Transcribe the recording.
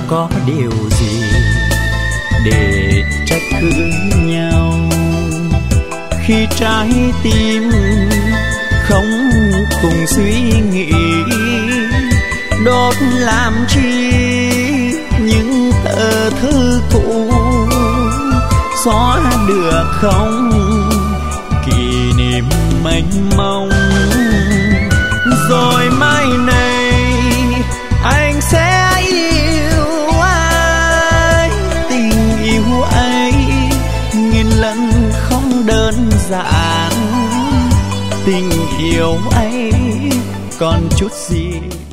có điều gì để trách cứ nhau, khi trái tim không cùng suy nghĩ, đốt làm chi những tờ thư cũ, xóa được không kỷ niệm mênh mông. Rồi mai này anh sẽ yêu ai, tình yêu ấy nghìn lần không đơn giản, tình yêu ấy còn chút gì